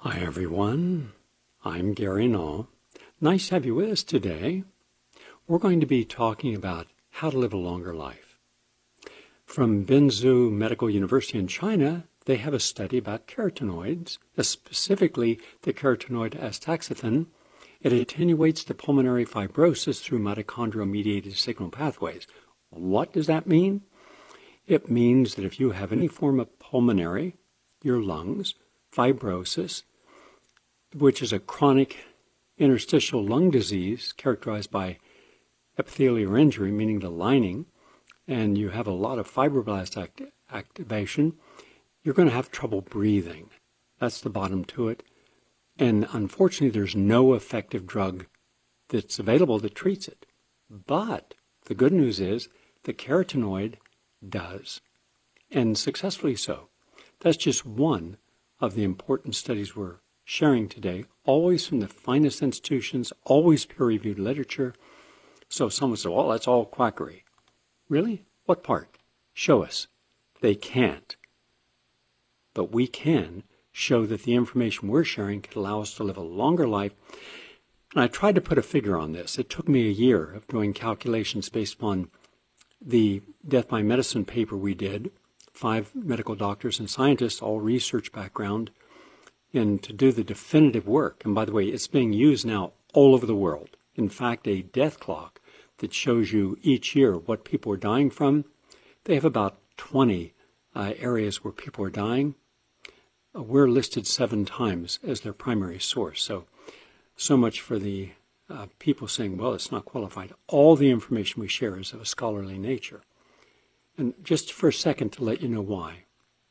Hi everyone, I'm Gary Null. Nice to have you with us today. We're going to be talking about how to live a longer life. From Benzhou Medical University in China, they have a study about carotenoids, specifically the carotenoid astaxanthin. It attenuates the pulmonary fibrosis through mitochondrial-mediated signal pathways. What does that mean? It means that if you have any form of pulmonary, your lungs, fibrosis, which is a chronic interstitial lung disease characterized by epithelial injury, meaning the lining, and you have a lot of fibroblast activation, you're going to have trouble breathing. That's the bottom to it. And unfortunately, there's no effective drug that's available that treats it. But the good news is the carotenoid does, and successfully so. That's just one of the important studies we're sharing today, always from the finest institutions, always peer-reviewed literature. So someone said, well, that's all quackery. Really? What part? Show us. They can't. But we can show that the information we're sharing can allow us to live a longer life. And I tried to put a figure on this. It took me a year of doing calculations based upon the Death by Medicine paper we did, 5 medical doctors and scientists, all research background, and to do the definitive work. And by the way, it's being used now all over the world. In fact, a death clock that shows you each year what people are dying from. They have about 20 areas where people are dying. We're listed 7 times as their primary source. So much for the people saying, well, it's not qualified. All the information we share is of a scholarly nature. And just for a second to let you know why.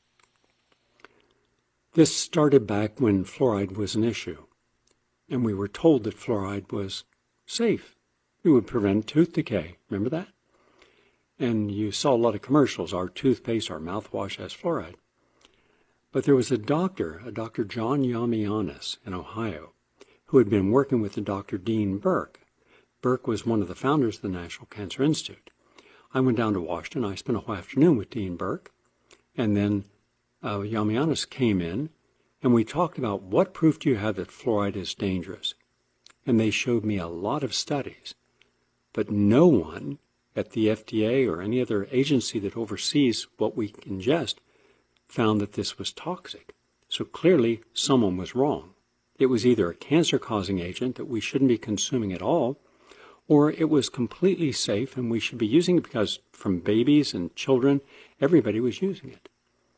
This started back when fluoride was an issue, and we were told that fluoride was safe. It would prevent tooth decay. Remember that? And you saw a lot of commercials. Our toothpaste, our mouthwash has fluoride. But there was a Dr. John Yamianis in Ohio, who had been working with the Dr. Dean Burke. Burke was one of the founders of the National Cancer Institute. I went down to Washington. I spent a whole afternoon with Dean Burke, and then Yamianis came in, and we talked about what proof do you have that fluoride is dangerous. And they showed me a lot of studies, but no one at the FDA or any other agency that oversees what we ingest found that this was toxic. So clearly someone was wrong. It was either a cancer-causing agent that we shouldn't be consuming at all, or it was completely safe and we should be using it because from babies and children, everybody was using it.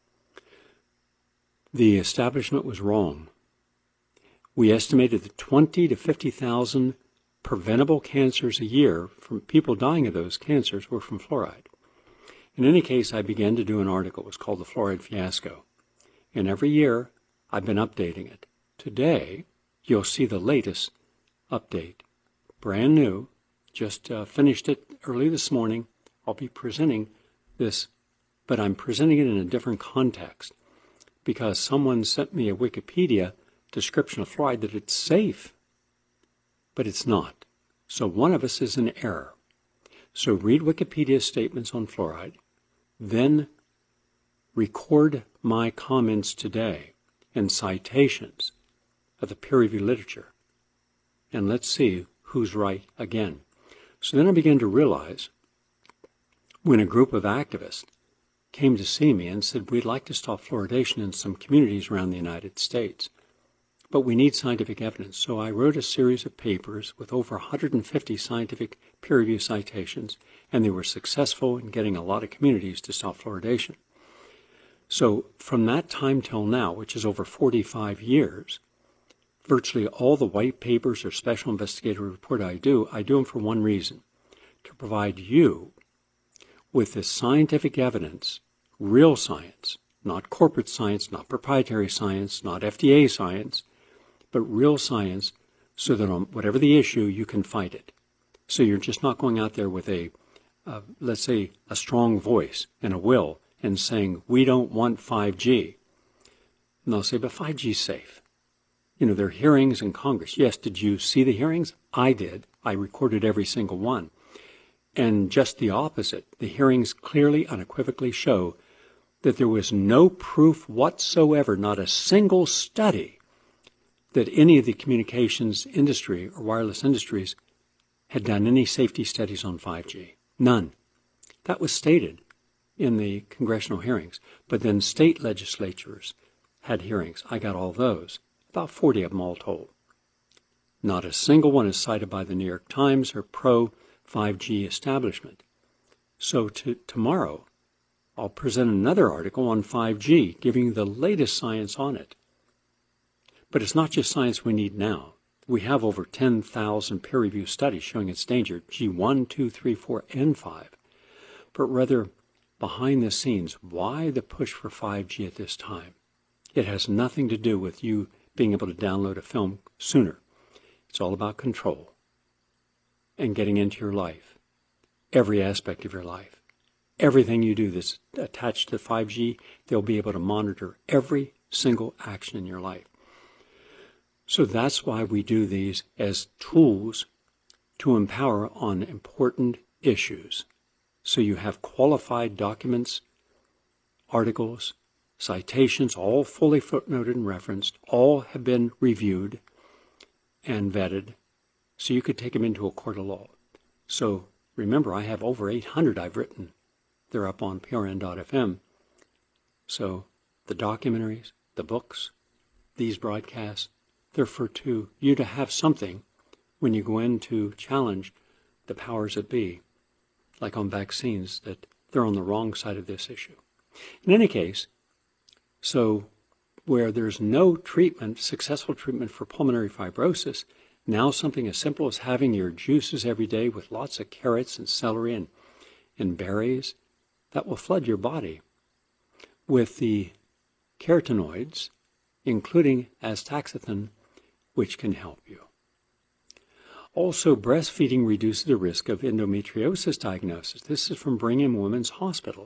The establishment was wrong. We estimated that 20 to 50,000 preventable cancers a year from people dying of those cancers were from fluoride. In any case, I began to do an article. It was called The Fluoride Fiasco. And every year, I've been updating it. Today, you'll see the latest update. Brand new. Just finished it early this morning. I'll be presenting this, but I'm presenting it in a different context, because someone sent me a Wikipedia description of fluoride that it's safe, but it's not. So one of us is in error. So read Wikipedia statements on fluoride, then record my comments today and citations of the peer-reviewed literature, and let's see who's right again. So then I began to realize when a group of activists came to see me and said, we'd like to stop fluoridation in some communities around the United States, but we need scientific evidence. So I wrote a series of papers with over 150 scientific peer-reviewed citations, and they were successful in getting a lot of communities to stop fluoridation. So from that time till now, which is over 45 years, virtually all the white papers or special investigative report I do them for one reason: to provide you with the scientific evidence, real science, not corporate science, not proprietary science, not FDA science, but real science, so that on whatever the issue, you can fight it. So you're just not going out there with let's say, a strong voice and a will and saying, we don't want 5G. And they'll say, but 5G is safe. You know, there are hearings in Congress. Yes, did you see the hearings? I did. I recorded every single one. And just the opposite. The hearings clearly, unequivocally show that there was no proof whatsoever, not a single study, that any of the communications industry or wireless industries had done any safety studies on 5G. None. That was stated in the congressional hearings. But then state legislatures had hearings. I got all those, about 40 of them all told. Not a single one is cited by the New York Times or pro-5G establishment. So tomorrow, I'll present another article on 5G, giving you the latest science on it. But it's not just science we need now. We have over 10,000 peer-reviewed studies showing its danger, G1, 2, 3, 4, and 5. But rather, behind the scenes, why the push for 5G at this time? It has nothing to do with you being able to download a film sooner. It's all about control and getting into your life, every aspect of your life. Everything you do that's attached to 5G, they'll be able to monitor every single action in your life. So that's why we do these as tools to empower on important issues. So you have qualified documents, articles, citations, all fully footnoted and referenced, all have been reviewed and vetted, so you could take them into a court of law. So remember, I have over 800 I've written. They're up on prn.fm. So the documentaries, the books, these broadcasts, they're for you to have something when you go in to challenge the powers that be, like on vaccines, that they're on the wrong side of this issue. In any case, so where there's no treatment, successful treatment for pulmonary fibrosis, now something as simple as having your juices every day with lots of carrots and celery and berries, that will flood your body with the carotenoids, including astaxanthin, which can help you. Also, breastfeeding reduces the risk of endometriosis diagnosis. This is from Brigham and Women's Hospital.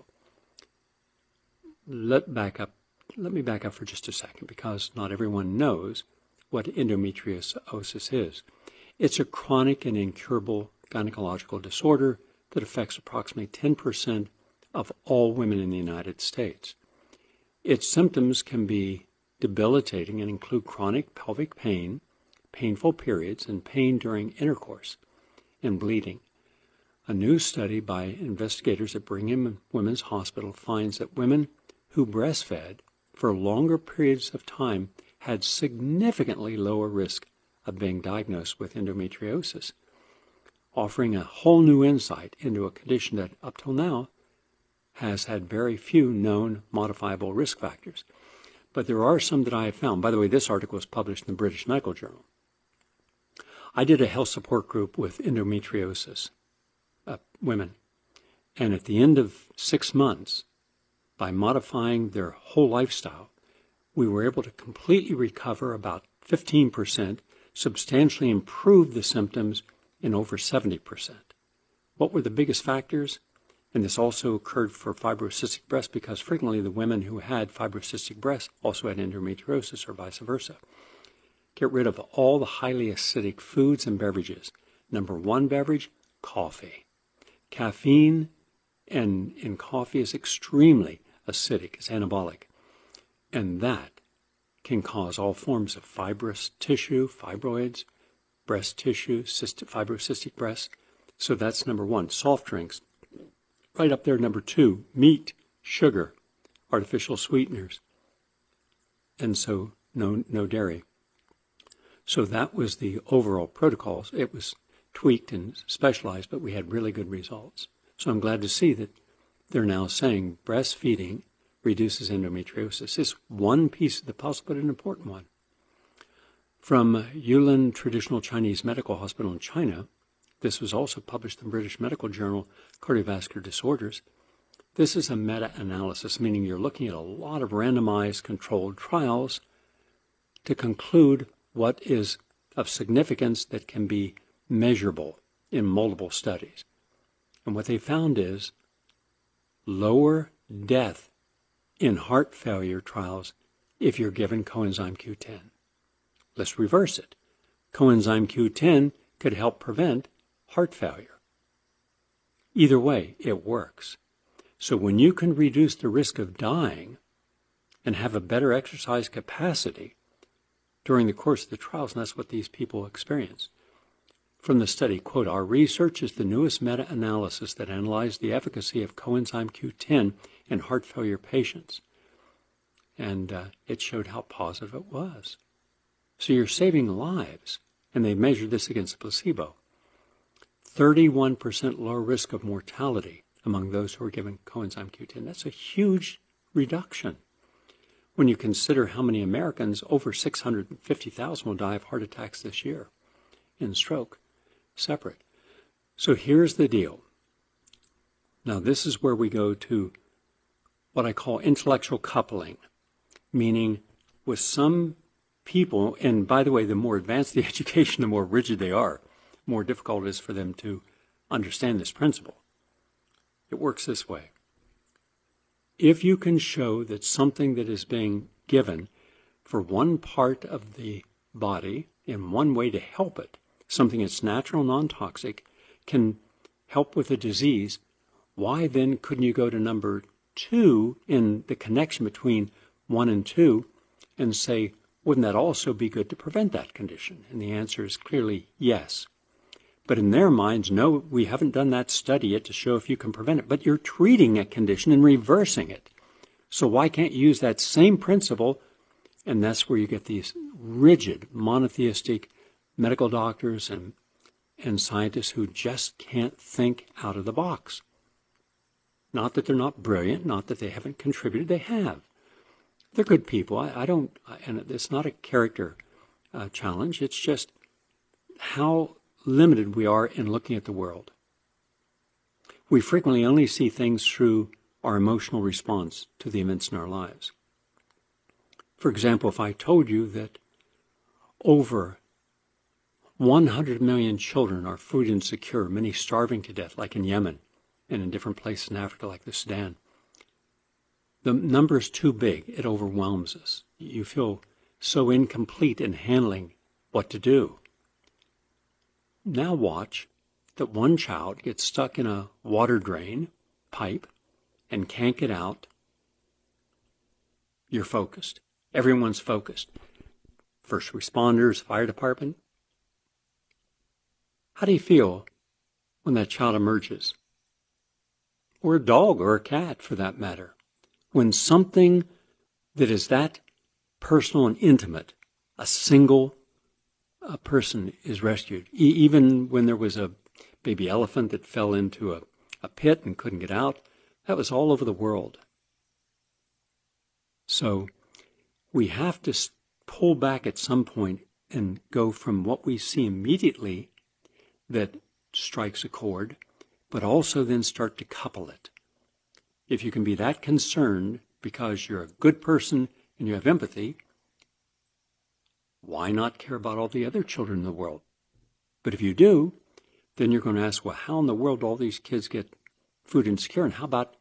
Let me back up for just a second, because not everyone knows what endometriosis is. It's a chronic and incurable gynecological disorder that affects approximately 10% of all women in the United States. Its symptoms can be debilitating and include chronic pelvic pain, painful periods, and pain during intercourse, and bleeding. A new study by investigators at Brigham and Women's Hospital finds that women who breastfed for longer periods of time had significantly lower risk of being diagnosed with endometriosis, offering a whole new insight into a condition that up till now has had very few known modifiable risk factors. But there are some that I have found. By the way, this article was published in the British Medical Journal. I did a health support group with endometriosis women, and at the end of 6 months, by modifying their whole lifestyle, we were able to completely recover about 15%, substantially improve the symptoms in over 70%. What were the biggest factors? And this also occurred for fibrocystic breast, because frequently the women who had fibrocystic breast also had endometriosis, or vice versa. Get rid of all the highly acidic foods and beverages. Number one beverage, coffee. Caffeine in coffee is extremely acidic, it's anabolic, and that can cause all forms of fibrous tissue, fibroids, breast tissue, fibrocystic breast. So that's number one. Soft drinks. Right up there, number two, meat, sugar, artificial sweeteners, and so no dairy. So that was the overall protocols. It was tweaked and specialized, but we had really good results. So I'm glad to see that they're now saying breastfeeding reduces endometriosis. It's one piece of the puzzle, but an important one. From Yulin Traditional Chinese Medical Hospital in China, this was also published in the British Medical Journal, Cardiovascular Disorders. This is a meta-analysis, meaning you're looking at a lot of randomized controlled trials to conclude what is of significance that can be measurable in multiple studies. And what they found is lower death in heart failure trials if you're given coenzyme Q10. Let's reverse it. Coenzyme Q10 could help prevent heart failure. Either way, it works. So when you can reduce the risk of dying and have a better exercise capacity, during the course of the trials, and that's what these people experienced. From the study, quote, "Our research is the newest meta-analysis that analyzed the efficacy of coenzyme Q10 in heart failure patients." And it showed how positive it was. So you're saving lives, and they measured this against a placebo. 31% lower risk of mortality among those who were given coenzyme Q10. That's a huge reduction. When you consider how many Americans, over 650,000, will die of heart attacks this year and stroke, separate. So here's the deal. Now this is where we go to what I call intellectual coupling, meaning with some people, and by the way, the more advanced the education, the more rigid they are, more difficult it is for them to understand this principle. It works this way. If you can show that something that is being given for one part of the body in one way to help it, something that's natural, non-toxic, can help with a disease, why then couldn't you go to number 2 in the connection between 1 and 2 and say, wouldn't that also be good to prevent that condition? And the answer is clearly yes. But in their minds, no, we haven't done that study yet to show if you can prevent it. But you're treating a condition and reversing it. So why can't you use that same principle? And that's where you get these rigid, monotheistic medical doctors and scientists who just can't think out of the box. Not that they're not brilliant, not that they haven't contributed, they have. They're good people. And it's not a character challenge. It's just how limited we are in looking at the world. We frequently only see things through our emotional response to the events in our lives. For example, if I told you that over 100 million children are food insecure, many starving to death, like in Yemen and in different places in Africa, like the Sudan, the number is too big. It overwhelms us. You feel so incomplete in handling what to do. Now watch that one child gets stuck in a water drain pipe and can't get out. You're focused. Everyone's focused. First responders, fire department. How do you feel when that child emerges? Or a dog or a cat, for that matter. When something that is that personal and intimate, a single person is rescued. Even when there was a baby elephant that fell into a pit and couldn't get out, that was all over the world. So we have to pull back at some point and go from what we see immediately that strikes a chord, but also then start to couple it. If you can be that concerned because you're a good person and you have empathy, why not care about all the other children in the world? But if you do, then you're going to ask, well, how in the world do all these kids get food insecure? And how about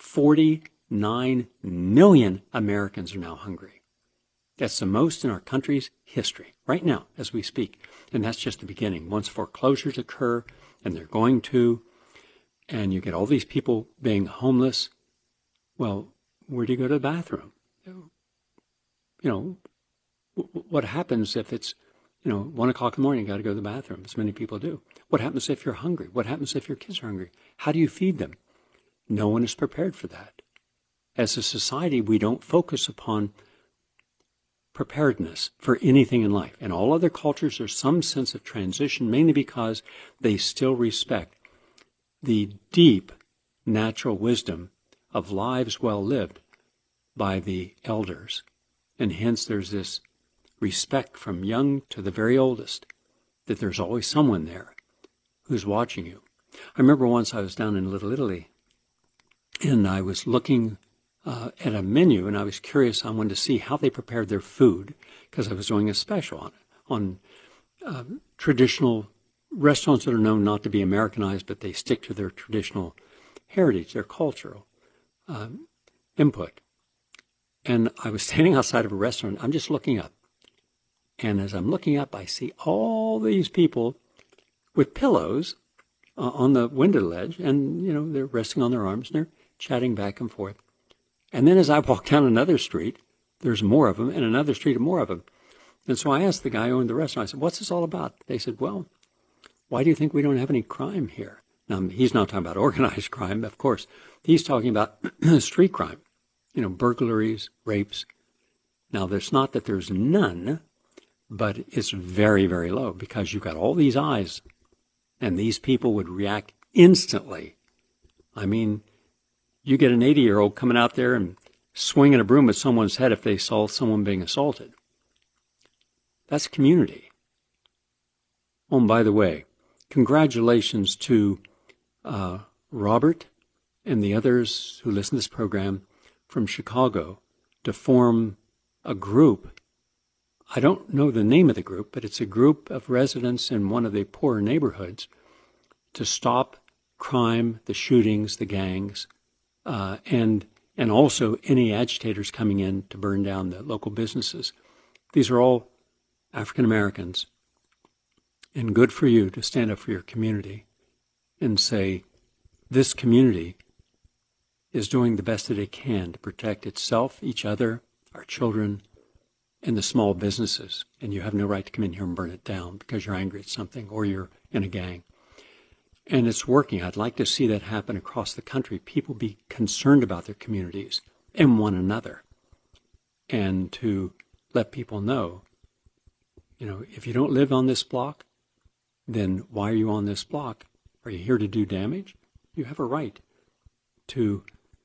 49 million Americans are now hungry? That's the most in our country's history, right now, as we speak. And that's just the beginning. Once foreclosures occur, and they're going to, and you get all these people being homeless, well, where do you go to the bathroom? You know, what happens if it's, 1 o'clock in the morning, you got to go to the bathroom, as many people do? What happens if you're hungry? What happens if your kids are hungry? How do you feed them? No one is prepared for that. As a society, we don't focus upon preparedness for anything in life. In all other cultures, there's some sense of transition, mainly because they still respect the deep natural wisdom of lives well lived by the elders. And hence there's this respect from young to the very oldest, that there's always someone there who's watching you. I remember once I was down in Little Italy, and I was looking at a menu, and I was curious. I wanted to see how they prepared their food, because I was doing a special on traditional restaurants that are known not to be Americanized, but they stick to their traditional heritage, their cultural input. And I was standing outside of a restaurant. I'm just looking up. And as I'm looking up, I see all these people with pillows on the window ledge, and, they're resting on their arms, and they're chatting back and forth. And then as I walk down another street, there's more of them, and another street, more of them. And so I asked the guy who owned the restaurant, I said, what's this all about? They said, well, why do you think we don't have any crime here? Now, he's not talking about organized crime, of course. He's talking about street crime, burglaries, rapes. Now, there's not that there's none, but it's very, very low because you've got all these eyes, and these people would react instantly. I mean, you get an 80-year-old coming out there and swinging a broom at someone's head if they saw someone being assaulted. That's community. Oh, and by the way, congratulations to Robert and the others who listen to this program from Chicago to form a group. I don't know the name of the group, but it's a group of residents in one of the poorer neighborhoods to stop crime, the shootings, the gangs, and also any agitators coming in to burn down the local businesses. These are all African Americans, and good for you to stand up for your community and say, this community is doing the best that it can to protect itself, each other, our children, and the small businesses. And you have no right to come in here and burn it down because you're angry at something or you're in a gang. And it's working. I'd like to see that happen across the country. People be concerned about their communities and one another. And to let people know, if you don't live on this block, then why are you on this block? Are you here to do damage? You have a right to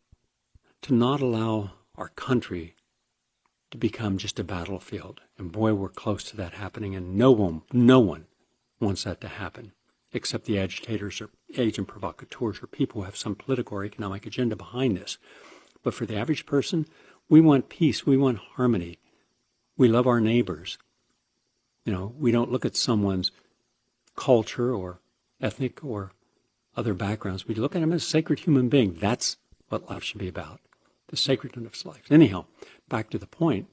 not allow our country to become just a battlefield. And boy, we're close to that happening, and no one wants that to happen, except the agitators or agent provocateurs or people who have some political or economic agenda behind this. But for the average person, we want peace, we want harmony. We love our neighbors. We don't look at someone's culture or ethnic or other backgrounds. We look at them as a sacred human being. That's what life should be about, the sacredness of life. Anyhow, back to the point.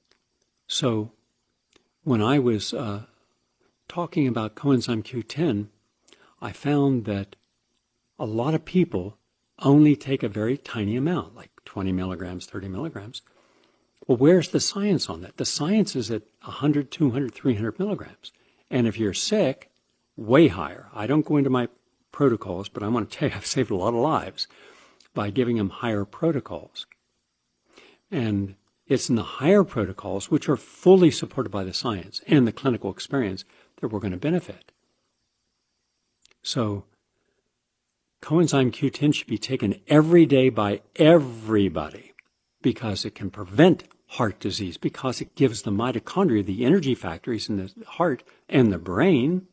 So when I was talking about coenzyme Q10, I found that a lot of people only take a very tiny amount, like 20 milligrams, 30 milligrams. Well, where's the science on that? The science is at 100, 200, 300 milligrams. And if you're sick, way higher. I don't go into my protocols, but I want to tell you I've saved a lot of lives by giving them higher protocols. And it's in the higher protocols, which are fully supported by the science and the clinical experience, that we're going to benefit. So coenzyme Q10 should be taken every day by everybody because it can prevent heart disease, because it gives the mitochondria, the energy factories in the heart and the brain,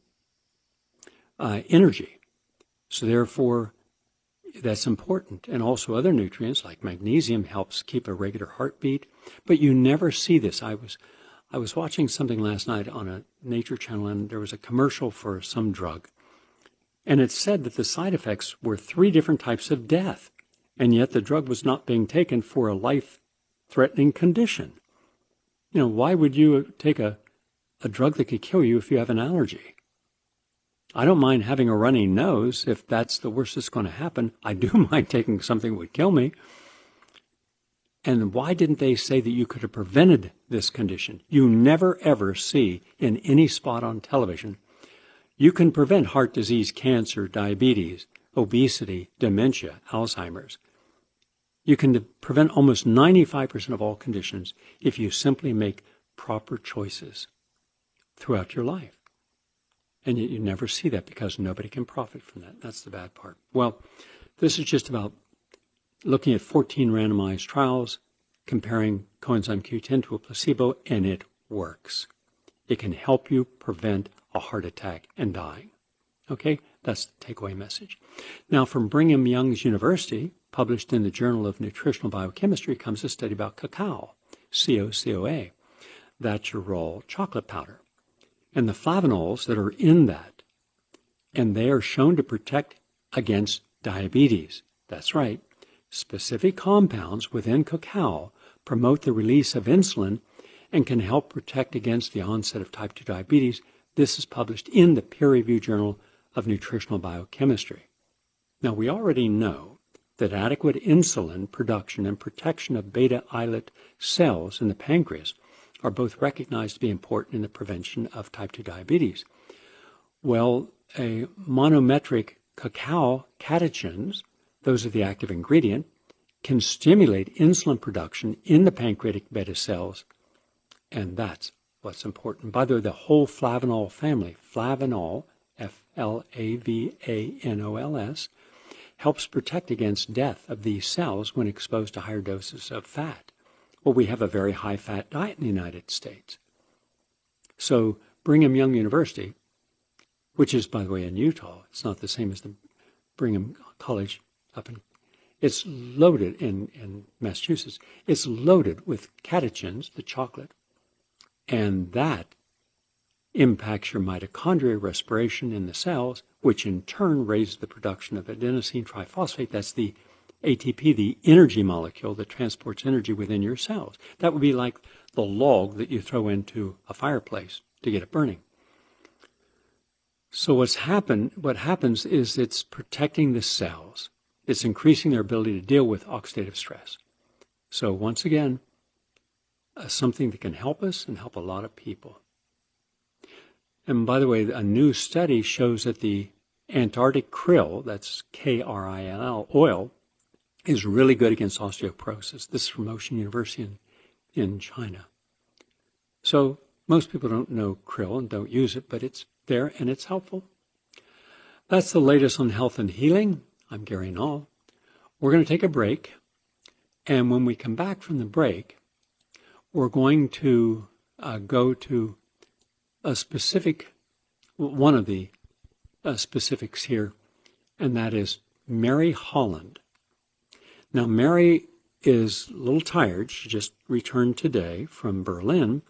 energy. So therefore, that's important. And also other nutrients like magnesium helps keep a regular heartbeat. But you never see this. I was watching something last night on a nature channel, and there was a commercial for some drug. And it said that the side effects were 3 different types of death. And yet the drug was not being taken for a life-threatening condition. Why would you take a drug that could kill you if you have an allergy? I don't mind having a runny nose if that's the worst that's going to happen. I do mind taking something that would kill me. And why didn't they say that you could have prevented this condition? You never, ever see in any spot on television, you can prevent heart disease, cancer, diabetes, obesity, dementia, Alzheimer's. You can prevent almost 95% of all conditions if you simply make proper choices throughout your life. And yet you never see that because nobody can profit from that. That's the bad part. Well, this is just about looking at 14 randomized trials, comparing coenzyme Q10 to a placebo, and it works. It can help you prevent a heart attack and dying. Okay, that's the takeaway message. Now, from Brigham Young's University, published in the Journal of Nutritional Biochemistry, comes a study about cacao, COCOA. That's your raw chocolate powder. And the flavonols that are in that, and they are shown to protect against diabetes. That's right. Specific compounds within cacao promote the release of insulin and can help protect against the onset of type 2 diabetes. This is published in the peer-reviewed Journal of Nutritional Biochemistry. Now, we already know that adequate insulin production and protection of beta islet cells in the pancreas are both recognized to be important in the prevention of type 2 diabetes. Well, a monometric cacao catechins, those are the active ingredient, can stimulate insulin production in the pancreatic beta cells, and that's what's important. By the way, the whole flavanol family, flavanol, F-L-A-V-A-N-O-L-S, helps protect against death of these cells when exposed to higher doses of fat. Well, we have a very high-fat diet in the United States. So Brigham Young University, which is, by the way, in Utah, it's not the same as the Brigham College up in, it's loaded in Massachusetts. It's loaded with catechins, the chocolate, and that impacts your mitochondrial respiration in the cells, which in turn raises the production of adenosine triphosphate. That's the ATP, the energy molecule that transports energy within your cells. That would be like the log that you throw into a fireplace to get it burning. So what happens is it's protecting the cells. It's increasing their ability to deal with oxidative stress. So once again, something that can help us and help a lot of people. And by the way, a new study shows that the Antarctic krill, that's K-R-I-L, oil, is really good against osteoporosis. This is from Ocean University in China. So most people don't know krill and don't use it, but it's there and it's helpful. That's the latest on health and healing. I'm Gary Null. We're going to take a break. And when we come back from the break, we're going to go to a specific, one of the specifics here, and that is Mary Holland. Now, Mary is a little tired. She just returned today from Berlin,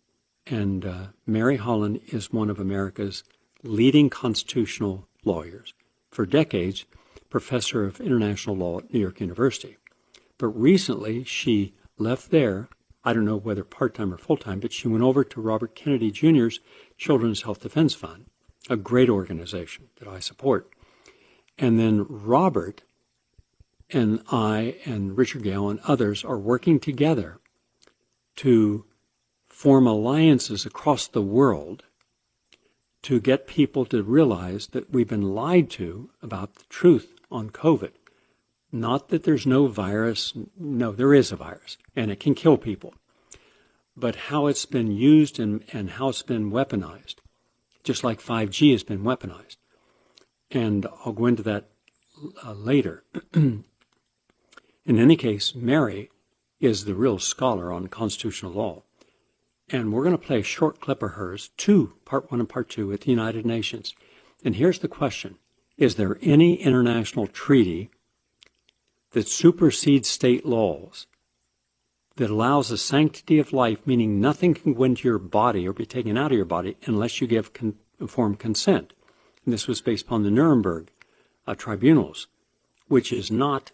and Mary Holland is one of America's leading constitutional lawyers. For decades, professor of international law at New York University. But recently, she left there. I don't know whether part-time or full-time, but she went over to Robert Kennedy Jr.'s Children's Health Defense Fund, a great organization that I support. And then Robert and I and Richard Gale and others are working together to form alliances across the world to get people to realize that we've been lied to about the truth on COVID. Not that there's no virus. No, there is a virus, and it can kill people. But how it's been used and how it's been weaponized, just like 5G has been weaponized. And I'll go into that later. In any case, Mary is the real scholar on constitutional law. And we're going to play a short clip of hers, part 1 and part 2, at the United Nations. And here's the question. Is there any international treaty that supersedes state laws, that allows the sanctity of life, meaning nothing can go into your body or be taken out of your body unless you give informed consent? And this was based upon the Nuremberg tribunals, which is not,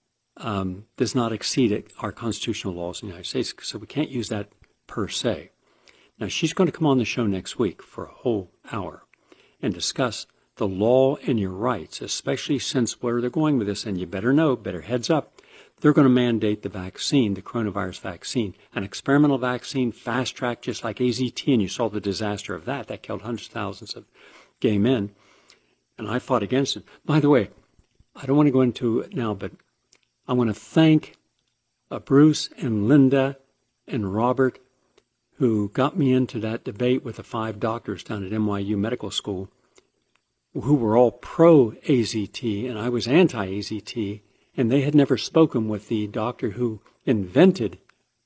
does not exceed our constitutional laws in the United States, so we can't use that per se. Now, she's going to come on the show next week for a whole hour and discuss the law and your rights, especially since where they're going with this, and you better know, better heads up, they're going to mandate the vaccine, the coronavirus vaccine, an experimental vaccine, fast-track, just like AZT, and you saw the disaster of that. That killed hundreds of thousands of gay men, and I fought against it. By the way, I don't want to go into it now, but I want to thank Bruce and Linda and Robert, who got me into that debate with the 5 doctors down at NYU Medical School, who were all pro-AZT, and I was anti-AZT, and they had never spoken with the doctor who invented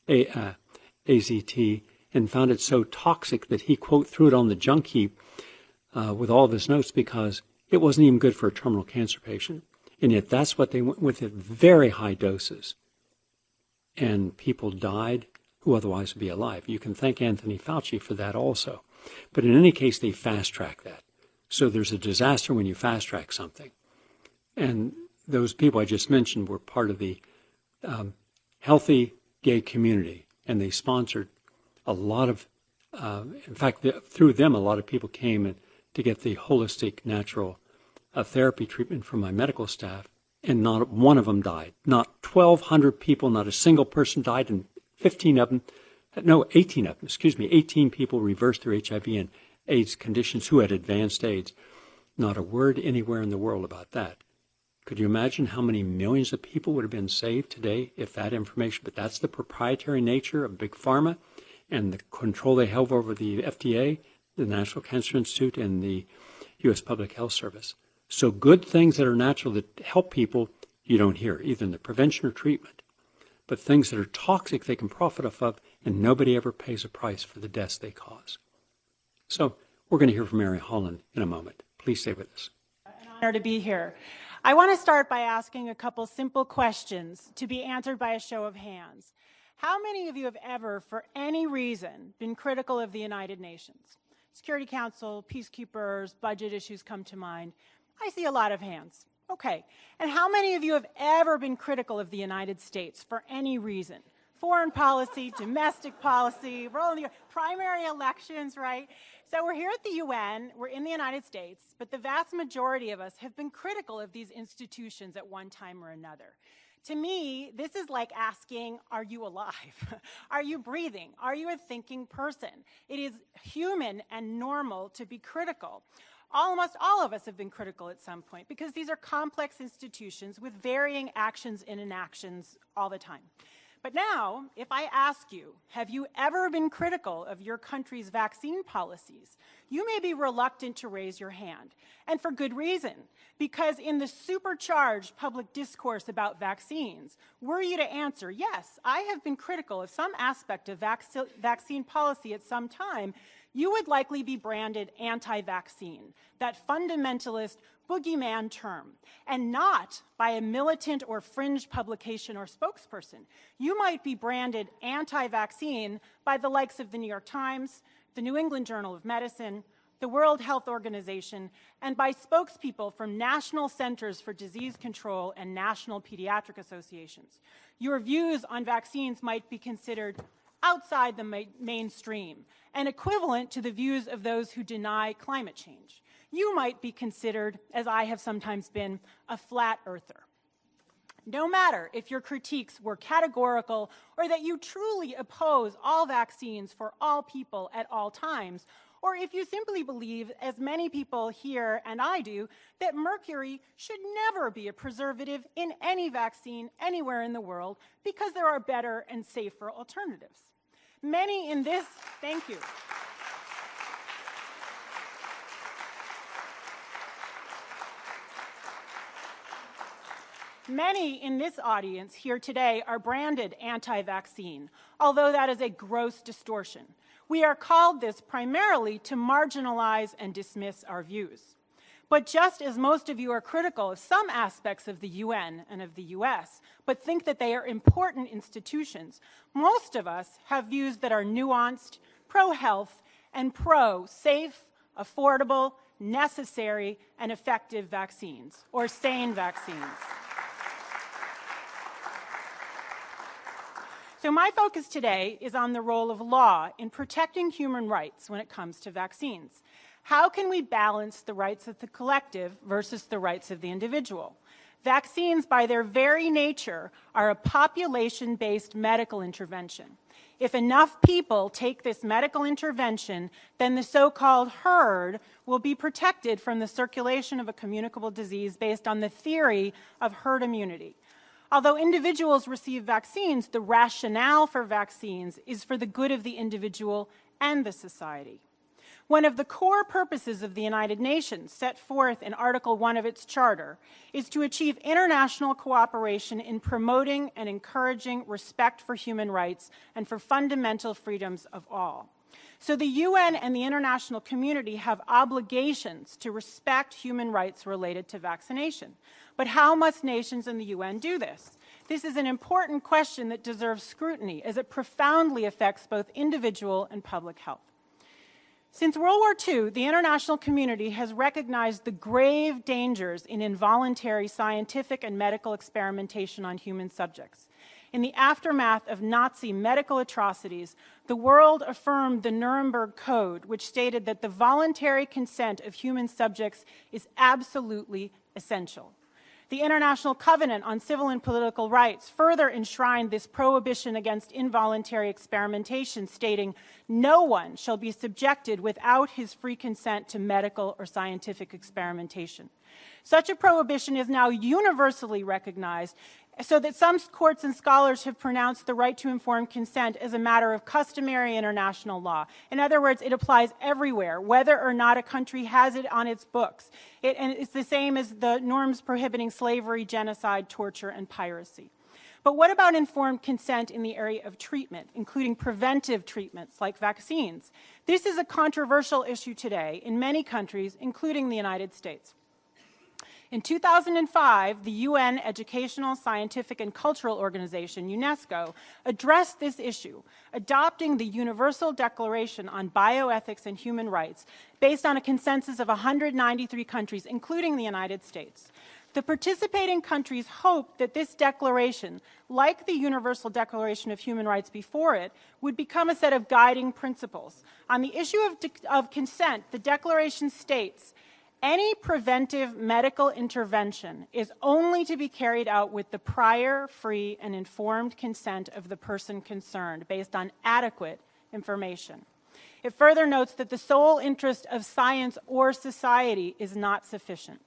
AZT and found it so toxic that he, quote, threw it on the junk heap with all of his notes because it wasn't even good for a terminal cancer patient. And yet that's what they went with at very high doses. And people died who otherwise would be alive. You can thank Anthony Fauci for that also. But in any case, they fast-track that. So there's a disaster when you fast-track something. And those people I just mentioned were part of the healthy gay community, and they sponsored a lot of, in fact, through them, a lot of people came to get the holistic natural therapy treatment from my medical staff, and not one of them died. Not 1,200 people, not a single person died, and 15 of them No, 18 of them, 18 people reversed their HIV and AIDS conditions who had advanced AIDS. Not a word anywhere in the world about that. Could you imagine how many millions of people would have been saved today if that information, but that's the proprietary nature of Big Pharma and the control they have over the FDA, the National Cancer Institute, and the U.S. Public Health Service. So good things that are natural that help people, you don't hear, either in the prevention or treatment. But things that are toxic, they can profit off of, and nobody ever pays a price for the deaths they cause. So we're going to hear from Mary Holland in a moment. Please stay with us. An honor to be here. I want to start by asking a couple simple questions to be answered by a show of hands. How many of you have ever, for any reason, been critical of the United Nations? Security Council, peacekeepers, budget issues come to mind. I see a lot of hands. Okay. And how many of you have ever been critical of the United States for any reason? Foreign policy, domestic policy, role in the primary elections, right? So we're here at the UN, we're in the United States, but the vast majority of us have been critical of these institutions at one time or another. To me, this is like asking, are you alive? Are you breathing? Are you a thinking person? It is human and normal to be critical. Almost all of us have been critical at some point because these are complex institutions with varying actions and inactions all the time. But now, if I ask you, have you ever been critical of your country's vaccine policies? You may be reluctant to raise your hand, and for good reason, because in the supercharged public discourse about vaccines, were you to answer, yes, I have been critical of some aspect of vaccine policy at some time, you would likely be branded anti-vaccine, that fundamentalist boogeyman term, and not by a militant or fringe publication or spokesperson. You might be branded anti-vaccine by the likes of the New York Times, the New England Journal of Medicine, the World Health Organization, and by spokespeople from National Centers for Disease Control and National Pediatric Associations. Your views on vaccines might be considered outside the mainstream and equivalent to the views of those who deny climate change. You might be considered, as I have sometimes been, a flat earther. No matter if your critiques were categorical or that you truly oppose all vaccines for all people at all times, or if you simply believe, as many people here and I do, that mercury should never be a preservative in any vaccine anywhere in the world because there are better and safer alternatives. Many in this, thank you. Many in this audience here today are branded anti-vaccine, although that is a gross distortion. We are called this primarily to marginalize and dismiss our views. But just as most of you are critical of some aspects of the UN and of the US, but think that they are important institutions, most of us have views that are nuanced, pro-health, and pro-safe, affordable, necessary, and effective vaccines, or sane vaccines. So my focus today is on the role of law in protecting human rights when it comes to vaccines. How can we balance the rights of the collective versus the rights of the individual? Vaccines, by their very nature, are a population-based medical intervention. If enough people take this medical intervention, then the so-called herd will be protected from the circulation of a communicable disease based on the theory of herd immunity. Although individuals receive vaccines, the rationale for vaccines is for the good of the individual and the society. One of the core purposes of the United Nations, set forth in Article 1 of its charter, is to achieve international cooperation in promoting and encouraging respect for human rights and for fundamental freedoms of all. So the UN and the international community have obligations to respect human rights related to vaccination. But how must nations in the UN do this? This is an important question that deserves scrutiny as it profoundly affects both individual and public health. Since World War II, the international community has recognized the grave dangers in involuntary scientific and medical experimentation on human subjects. In the aftermath of Nazi medical atrocities, the world affirmed the Nuremberg Code, which stated that the voluntary consent of human subjects is absolutely essential. The International Covenant on Civil and Political Rights further enshrined this prohibition against involuntary experimentation, stating, "No one shall be subjected without his free consent to medical or scientific experimentation." Such a prohibition is now universally recognized, so that some courts and scholars have pronounced the right to informed consent as a matter of customary international law. In other words, it applies everywhere, whether or not a country has it on its books. And it's the same as the norms prohibiting slavery, genocide, torture, and piracy. But what about informed consent in the area of treatment, including preventive treatments like vaccines? This is a controversial issue today in many countries, including the United States. In 2005, the UN Educational, Scientific, and Cultural Organization, UNESCO, addressed this issue, adopting the Universal Declaration on Bioethics and Human Rights based on a consensus of 193 countries, including the United States. The participating countries hoped that this declaration, like the Universal Declaration of Human Rights before it, would become a set of guiding principles. On the issue of consent, the declaration states, "Any preventive medical intervention is only to be carried out with the prior, free, and informed consent of the person concerned based on adequate information." It further notes that the sole interest of science or society is not sufficient.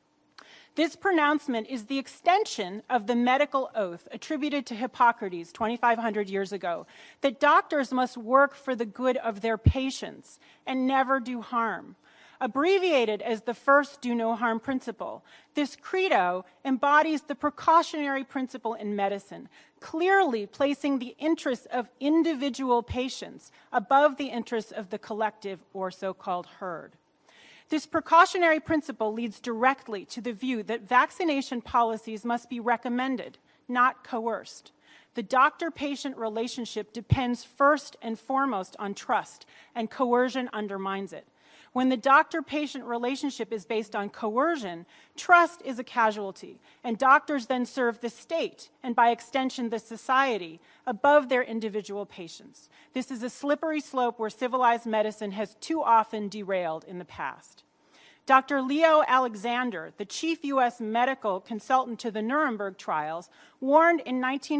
This pronouncement is the extension of the medical oath attributed to Hippocrates 2,500 years ago, that doctors must work for the good of their patients and never do harm. Abbreviated as the first do no harm principle, this credo embodies the precautionary principle in medicine, clearly placing the interests of individual patients above the interests of the collective or so-called herd. This precautionary principle leads directly to the view that vaccination policies must be recommended, not coerced. The doctor-patient relationship depends first and foremost on trust, and coercion undermines it. When the doctor-patient relationship is based on coercion, trust is a casualty, and doctors then serve the state, and by extension the society, above their individual patients. This is a slippery slope where civilized medicine has too often derailed in the past. Dr. Leo Alexander, the chief U.S. medical consultant to the Nuremberg trials, warned in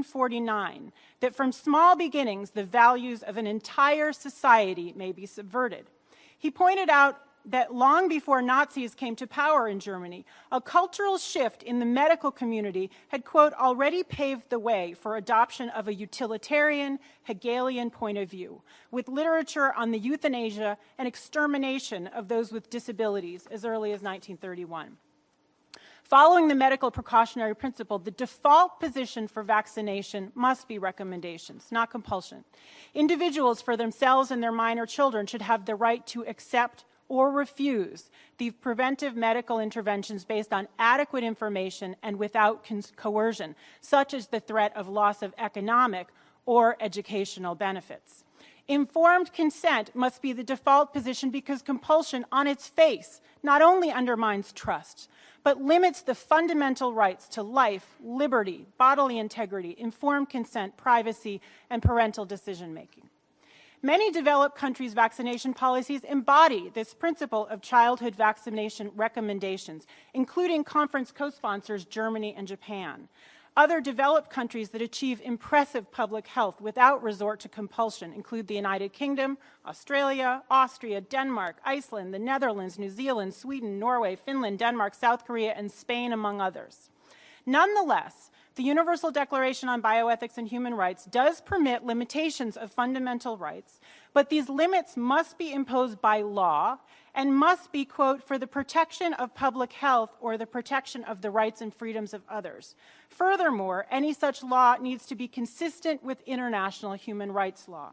1949 that from small beginnings, the values of an entire society may be subverted. He pointed out that long before Nazis came to power in Germany, a cultural shift in the medical community had, quote, already paved the way for adoption of a utilitarian, Hegelian point of view, with literature on the euthanasia and extermination of those with disabilities as early as 1931. Following the medical precautionary principle, the default position for vaccination must be recommendations, not compulsion. Individuals, for themselves and their minor children, should have the right to accept or refuse the preventive medical interventions based on adequate information and without coercion, such as the threat of loss of economic or educational benefits. Informed consent must be the default position because compulsion on its face not only undermines trust, but limits the fundamental rights to life, liberty, bodily integrity, informed consent, privacy, and parental decision-making. Many developed countries' vaccination policies embody this principle of childhood vaccination recommendations, including conference co-sponsors Germany and Japan. Other developed countries that achieve impressive public health without resort to compulsion include the United Kingdom, Australia, Austria, Denmark, Iceland, the Netherlands, New Zealand, Sweden, Norway, Finland, Denmark, South Korea, and Spain, among others. Nonetheless, the Universal Declaration on Bioethics and Human Rights does permit limitations of fundamental rights, but these limits must be imposed by law and must be, quote, for the protection of public health or the protection of the rights and freedoms of others. Furthermore, any such law needs to be consistent with international human rights law.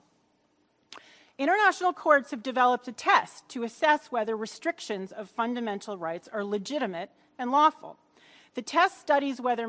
International courts have developed a test to assess whether restrictions of fundamental rights are legitimate and lawful. The test studies whether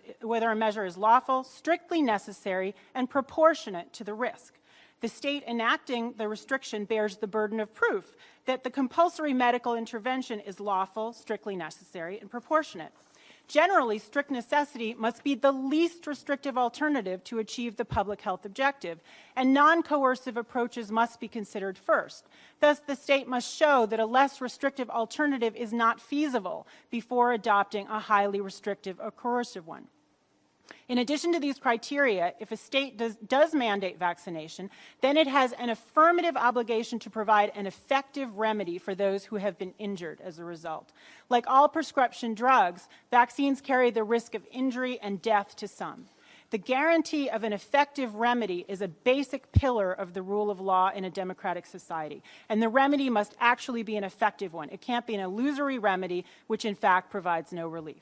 a measure is lawful, strictly necessary, and proportionate to the risk. The state enacting the restriction bears the burden of proof that the compulsory medical intervention is lawful, strictly necessary, and proportionate. Generally, strict necessity must be the least restrictive alternative to achieve the public health objective, and non-coercive approaches must be considered first. Thus, the state must show that a less restrictive alternative is not feasible before adopting a highly restrictive or coercive one. In addition to these criteria, if a state does mandate vaccination, then it has an affirmative obligation to provide an effective remedy for those who have been injured as a result. Like all prescription drugs, vaccines carry the risk of injury and death to some. The guarantee of an effective remedy is a basic pillar of the rule of law in a democratic society, and the remedy must actually be an effective one. It can't be an illusory remedy, which in fact provides no relief.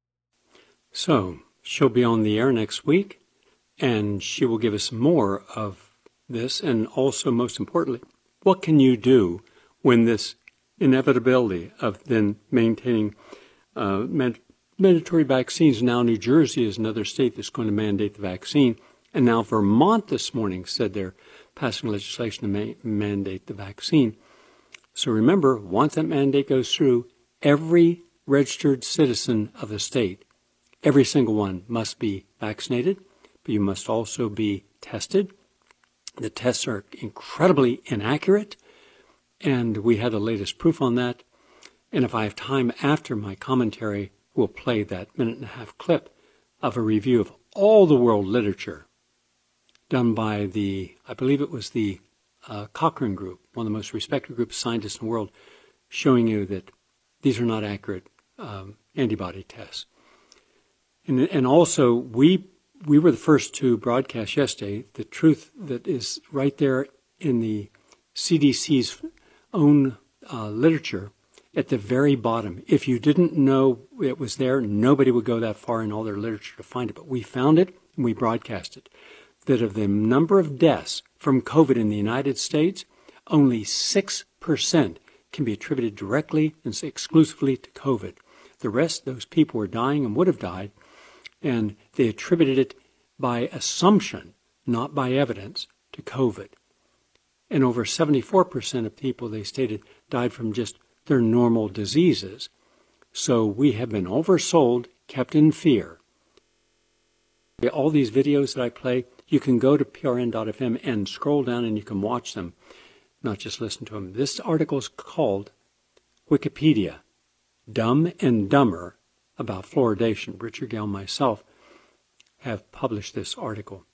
So, she'll be on the air next week, and she will give us more of this, and also, most importantly, what can you do when this inevitability of then maintaining mandatory vaccines. Now New Jersey is another state that's going to mandate the vaccine, and now Vermont this morning said they're passing legislation to mandate the vaccine. So remember, once that mandate goes through, every registered citizen of the state, every single one, must be vaccinated, but you must also be tested. The tests are incredibly inaccurate, and we had the latest proof on that. And if I have time after my commentary, we'll play that minute-and-a-half clip of a review of all the world literature done by I believe it was the Cochrane Group, one of the most respected groups of scientists in the world, showing you that these are not accurate antibody tests. And also, we were the first to broadcast yesterday the truth that is right there in the CDC's own literature at the very bottom. If you didn't know it was there, nobody would go that far in all their literature to find it. But we found it and we broadcast it. That of the number of deaths from COVID in the United States, only 6% can be attributed directly and exclusively to COVID. The rest, those people were dying and would have died, and they attributed it by assumption, not by evidence, to COVID. And over 74% of people, they stated, died from just their normal diseases. So we have been oversold, kept in fear. All these videos that I play, you can go to prn.fm and scroll down and you can watch them, not just listen to them. This article is called Wikipedia, Dumb and Dumber About Fluoridation. Richard Gale and myself have published this article.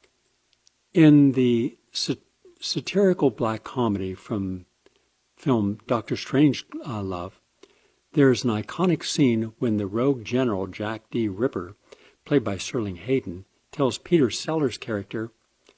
In the satirical black comedy from film Dr. Strangelove, there's an iconic scene when the rogue general Jack D. Ripper, played by Sterling Hayden, tells Peter Sellers' character,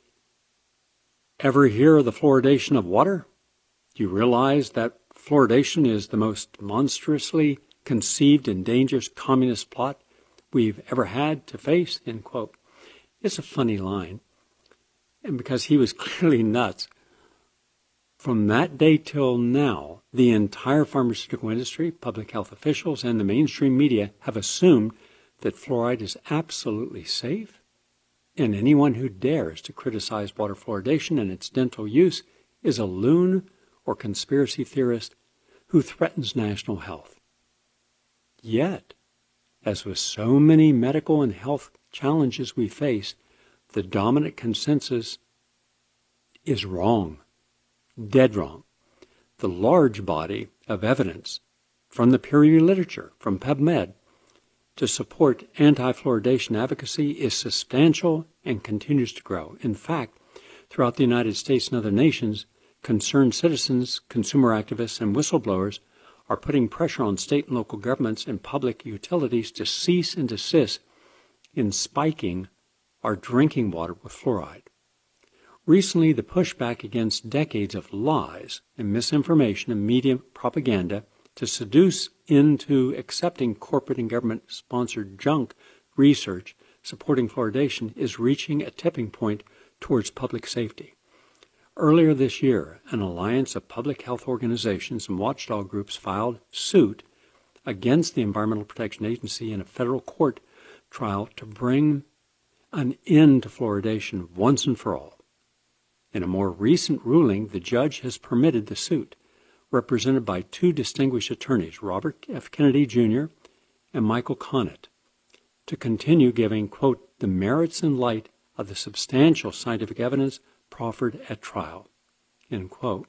"Ever hear of the fluoridation of water? Do you realize that fluoridation is the most monstrously conceived and dangerous communist plot we've ever had to face?" End quote. It's a funny line, and because he was clearly nuts. From that day till now, the entire pharmaceutical industry, public health officials, and the mainstream media have assumed that fluoride is absolutely safe, and anyone who dares to criticize water fluoridation and its dental use is a loon or conspiracy theorist who threatens national health. Yet, as with so many medical and health challenges we face, the dominant consensus is wrong, dead wrong. The large body of evidence from the peer-reviewed literature, from PubMed, to support anti-fluoridation advocacy is substantial and continues to grow. In fact, throughout the United States and other nations, concerned citizens, consumer activists, and whistleblowers are putting pressure on state and local governments and public utilities to cease and desist in spiking our drinking water with fluoride. Recently, the pushback against decades of lies and misinformation and media propaganda to seduce into accepting corporate and government-sponsored junk research supporting fluoridation is reaching a tipping point towards public safety. Earlier this year, an alliance of public health organizations and watchdog groups filed suit against the Environmental Protection Agency in a federal court trial to bring an end to fluoridation once and for all. In a more recent ruling, the judge has permitted the suit, represented by two distinguished attorneys, Robert F. Kennedy, Jr. and Michael Conant to continue giving, quote, the merits in light of the substantial scientific evidence proffered at trial, end quote.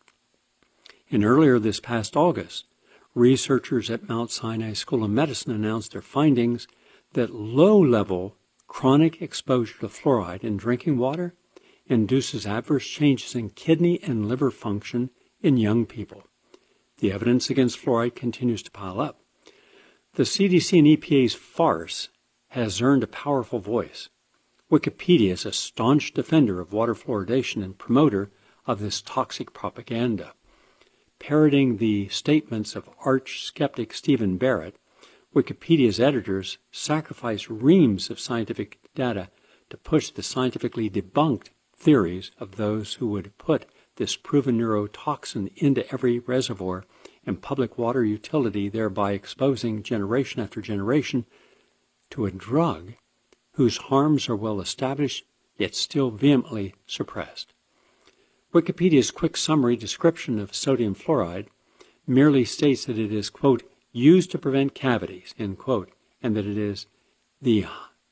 And earlier this past August, researchers at Mount Sinai School of Medicine announced their findings that low-level chronic exposure to fluoride in drinking water induces adverse changes in kidney and liver function in young people. The evidence against fluoride continues to pile up. The CDC and EPA's farce has earned a powerful voice. Wikipedia is a staunch defender of water fluoridation and promoter of this toxic propaganda. Parroting the statements of arch skeptic Stephen Barrett, Wikipedia's editors sacrifice reams of scientific data to push the scientifically debunked theories of those who would put this proven neurotoxin into every reservoir and public water utility, thereby exposing generation after generation to a drug whose harms are well established yet still vehemently suppressed. Wikipedia's quick summary description of sodium fluoride merely states that it is, quote, used to prevent cavities, end quote, and that it is the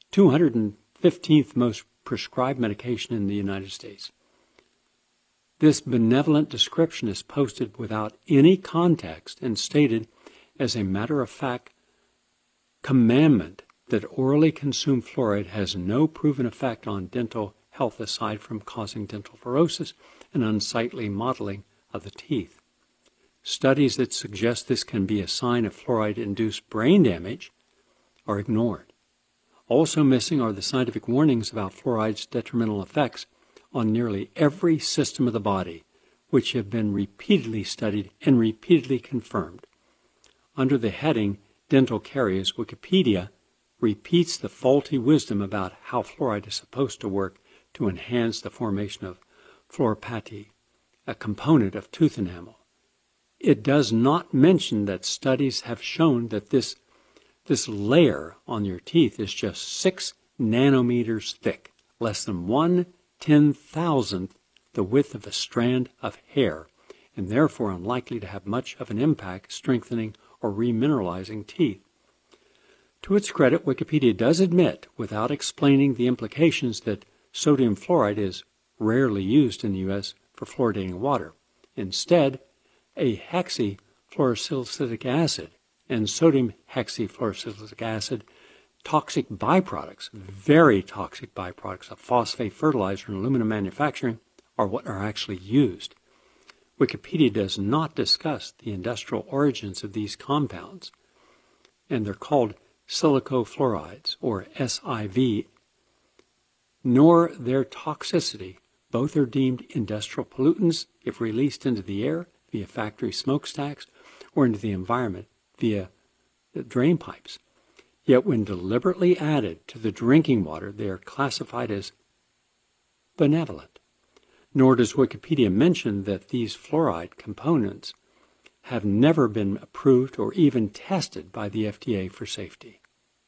215th most prescribed medication in the United States. This benevolent description is posted without any context and stated as a matter-of-fact commandment that orally consumed fluoride has no proven effect on dental health aside from causing dental fluorosis and unsightly mottling of the teeth. Studies that suggest this can be a sign of fluoride-induced brain damage are ignored. Also missing are the scientific warnings about fluoride's detrimental effects on nearly every system of the body, which have been repeatedly studied and repeatedly confirmed. Under the heading Dental Caries, Wikipedia repeats the faulty wisdom about how fluoride is supposed to work to enhance the formation of fluoropathy, a component of tooth enamel. It does not mention that studies have shown that this layer on your teeth is just 6 nanometers thick, less than 1/10,000th the width of a strand of hair, and therefore unlikely to have much of an impact strengthening or remineralizing teeth. To its credit, Wikipedia does admit, without explaining the implications, that sodium fluoride is rarely used in the U.S. for fluoridating water. Instead, a hexafluorosilicic acid and sodium hexafluorosilicic acid, toxic byproducts, very toxic byproducts of phosphate fertilizer and aluminum manufacturing, are what are actually used. Wikipedia does not discuss the industrial origins of these compounds, and they're called silicofluorides, or SIV, nor their toxicity. Both are deemed industrial pollutants if released into the air via factory smokestacks or into the environment via the drain pipes. Yet when deliberately added to the drinking water, they are classified as benevolent. Nor does Wikipedia mention that these fluoride components have never been approved or even tested by the FDA for safety.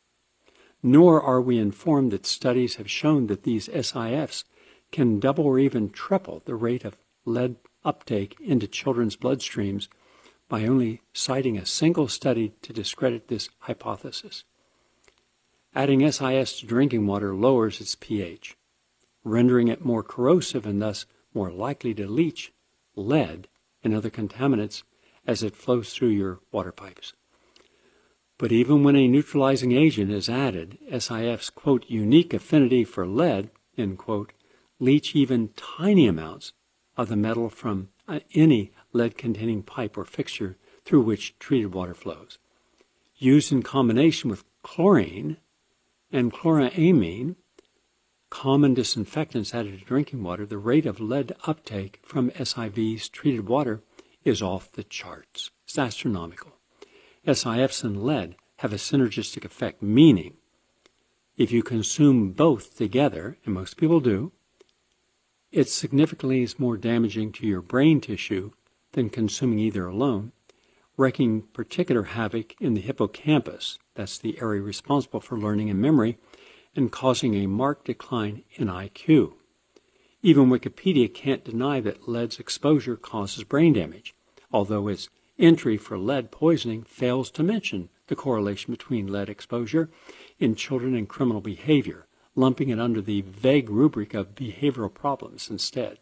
Nor are we informed that studies have shown that these SIFs can double or even triple the rate of lead uptake into children's bloodstreams by only citing a single study to discredit this hypothesis. Adding SIS to drinking water lowers its pH, rendering it more corrosive and thus more likely to leach lead and other contaminants as it flows through your water pipes. But even when a neutralizing agent is added, SIF's, quote, unique affinity for lead, end quote, leach even tiny amounts of the metal from any lead-containing pipe or fixture through which treated water flows. Used in combination with chlorine and chloramine, common disinfectants added to drinking water, the rate of lead uptake from SIV's treated water is off the charts. It's astronomical. SIFs and lead have a synergistic effect, meaning if you consume both together, and most people do, it significantly is more damaging to your brain tissue than consuming either alone, wreaking particular havoc in the hippocampus, that's the area responsible for learning and memory, and causing a marked decline in IQ. Even Wikipedia can't deny that lead's exposure causes brain damage, although its entry for lead poisoning fails to mention the correlation between lead exposure in children and criminal behavior, lumping it under the vague rubric of behavioral problems instead.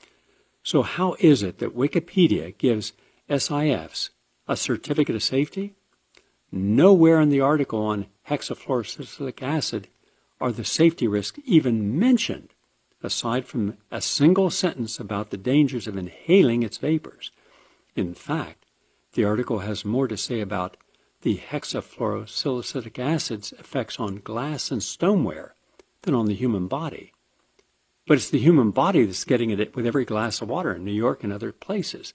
So how is it that Wikipedia gives SIFs a certificate of safety? Nowhere in the article on hexafluorosilicic acid are the safety risks even mentioned, aside from a single sentence about the dangers of inhaling its vapors. In fact, the article has more to say about the hexafluorosilicic acid's effects on glass and stoneware than on the human body. But it's the human body that's getting it with every glass of water in New York and other places.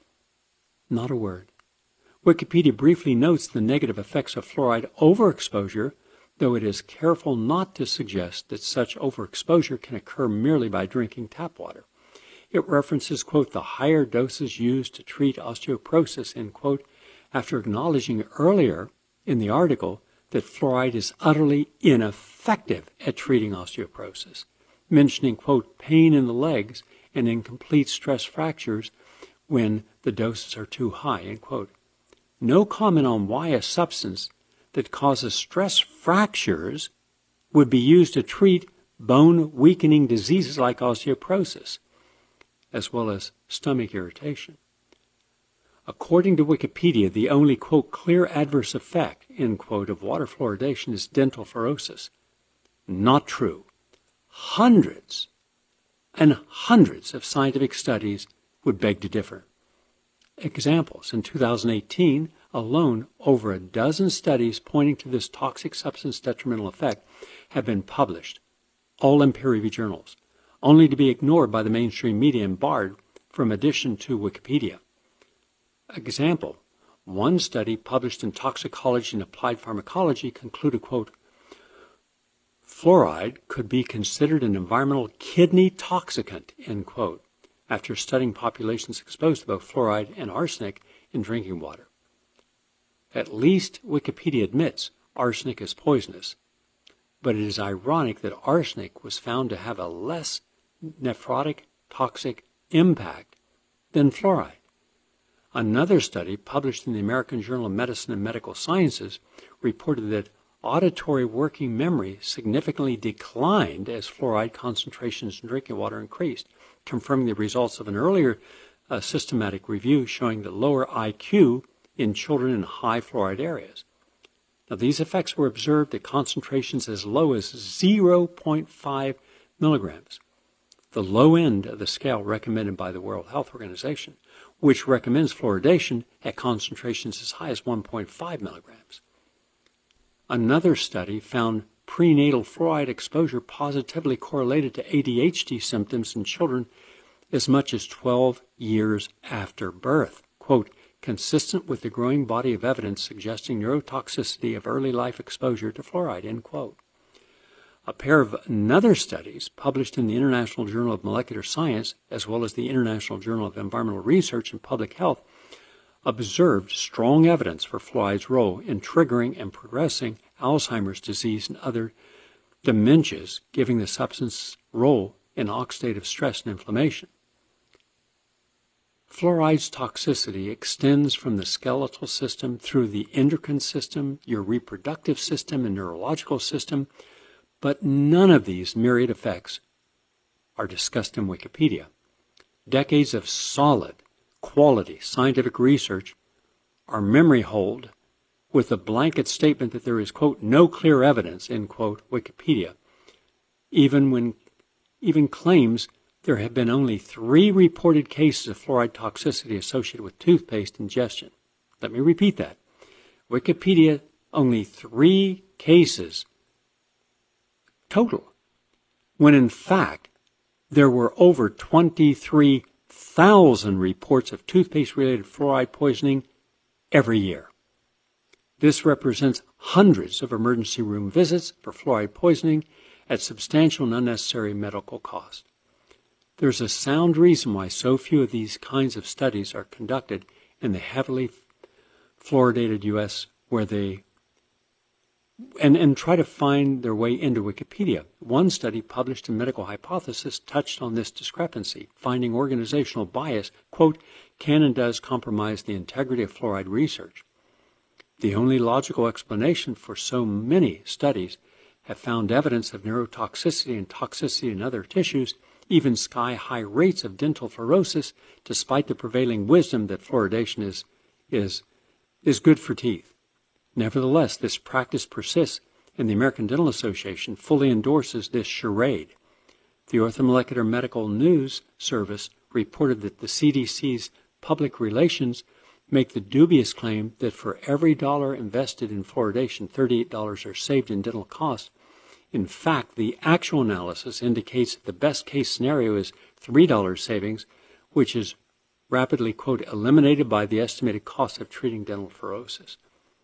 Not a word. Wikipedia briefly notes the negative effects of fluoride overexposure, though it is careful not to suggest that such overexposure can occur merely by drinking tap water. It references, quote, the higher doses used to treat osteoporosis, end quote, after acknowledging earlier in the article that fluoride is utterly ineffective at treating osteoporosis, mentioning, quote, pain in the legs and incomplete stress fractures when the doses are too high, end quote. No comment on why a substance that causes stress fractures would be used to treat bone-weakening diseases like osteoporosis, as well as stomach irritation. According to Wikipedia, the only, quote, clear adverse effect, end quote, of water fluoridation is dental fluorosis. Not true. Hundreds and hundreds of scientific studies would beg to differ. Examples: in 2018 alone, over a dozen studies pointing to this toxic substance detrimental effect have been published, all in peer-reviewed journals, only to be ignored by the mainstream media and barred from addition to Wikipedia. Example: one study published in Toxicology and Applied Pharmacology concluded, quote, fluoride could be considered an environmental kidney toxicant, end quote, after studying populations exposed to both fluoride and arsenic in drinking water. At least Wikipedia admits arsenic is poisonous, but it is ironic that arsenic was found to have a less nephrotic toxic impact than fluoride. Another study published in the American Journal of Medicine and Medical Sciences reported that auditory working memory significantly declined as fluoride concentrations in drinking water increased, confirming the results of an earlier systematic review showing the lower IQ in children in high fluoride areas. Now, these effects were observed at concentrations as low as 0.5 milligrams, the low end of the scale recommended by the World Health Organization, which recommends fluoridation at concentrations as high as 1.5 milligrams. Another study found prenatal fluoride exposure positively correlated to ADHD symptoms in children as much as 12 years after birth, quote, consistent with the growing body of evidence suggesting neurotoxicity of early life exposure to fluoride, end quote. A pair of another studies published in the International Journal of Molecular Science, as well as the International Journal of Environmental Research and Public Health, observed strong evidence for fluoride's role in triggering and progressing Alzheimer's disease and other dementias, giving the substance's role in oxidative stress and inflammation. Fluoride's toxicity extends from the skeletal system through the endocrine system, your reproductive system, and neurological system, but none of these myriad effects are discussed in Wikipedia. Decades of solid, quality scientific research are memory holed with a blanket statement that there is, quote, no clear evidence, end quote, Wikipedia, even claims there have been only 3 reported cases of fluoride toxicity associated with toothpaste ingestion. Let me repeat that. Wikipedia, only 3 cases total, when in fact there were over 23,000 reports of toothpaste-related fluoride poisoning every year. This represents hundreds of emergency room visits for fluoride poisoning at substantial and unnecessary medical cost. There's a sound reason why so few of these kinds of studies are conducted in the heavily fluoridated U.S. where they and try to find their way into Wikipedia. One study published in Medical Hypothesis touched on this discrepancy, finding organizational bias, quote, can and does compromise the integrity of fluoride research. The only logical explanation for so many studies have found evidence of neurotoxicity and toxicity in other tissues, even sky-high rates of dental fluorosis, despite the prevailing wisdom that fluoridation is good for teeth. Nevertheless, this practice persists, and the American Dental Association fully endorses this charade. The Orthomolecular Medical News Service reported that the CDC's public relations make the dubious claim that for every dollar invested in fluoridation, $38 are saved in dental costs. In fact, the actual analysis indicates that the best case scenario is $3 savings, which is rapidly, quote, eliminated by the estimated cost of treating dental fluorosis.